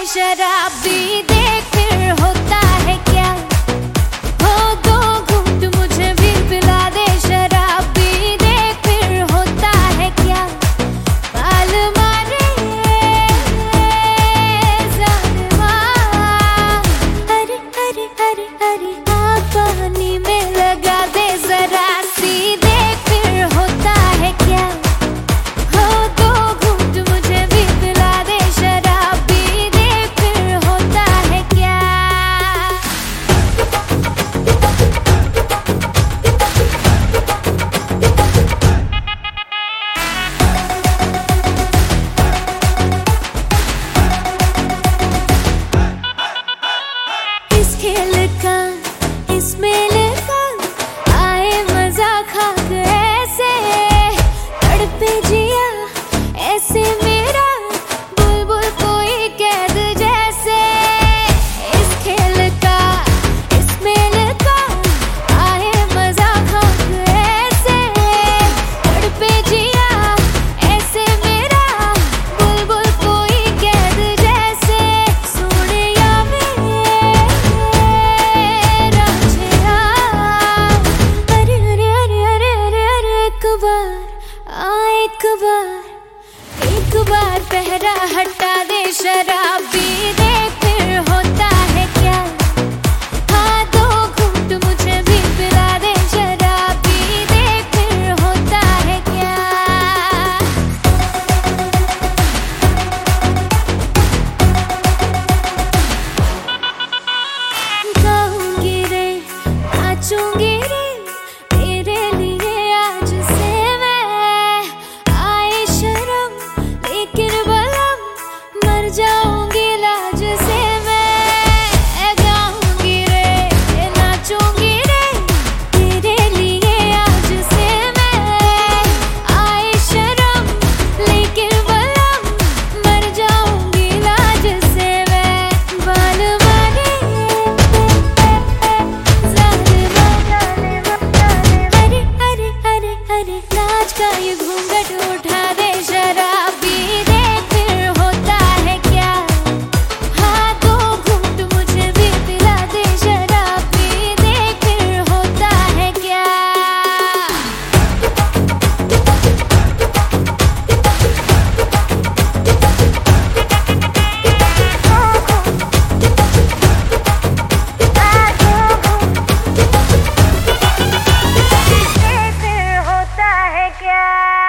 शराबी देख फिर होता है क्या। हो दो घूंट मुझे भी पिला दे शराबी देख फिर होता है क्या। बाल मारे ज़ालिमा, अरे अरे अरे अरे आग पानी में लगा दे जरा सी देख फिर होता है क्या। हो दो घूंट मुझे भी पिला दे शराबी देख फिर होता है क्या। इस खेल का इस मेले का आए मजा खा के ऐसे तड़पे जिया ऐसे मेरा बुलबुल कोई कैद जैसे। इस खेल का इस मेले का आए मजा खा के ऐसे तड़पे जिया ऐसे मेरा बुलबुल कोई कैद जैसे। सोनिया मेरा चेहरा अरे अरे अरे अरे अरे अरे एक बार पहरा हटा दे शराबी देख फिर होता है क्या। हाँ दो घूंट मुझे भी पिला दे शराबी देख फिर होता है क्या। गाऊंगी रे नाचूंगी रे तेरे लिए आज से मैं। आए शर्म लेकिन बलम मर जाऊंगी लाज से मैं। गाऊंगी रे नाचूंगी रे तेरे लिए आज से मैं। आए शर्म लेकिन बलम मर जाऊंगी लाज से मैं। बाल मारे ज़ालिमा, अरे अरे अरे अरे नाच का ये घूंघट उठा दे शराबी देख फिर होता है क्या। हाँ दो घूंट मुझे भी पिला दे शराबी देख फिर होता है क्या। फिर होता है क्या।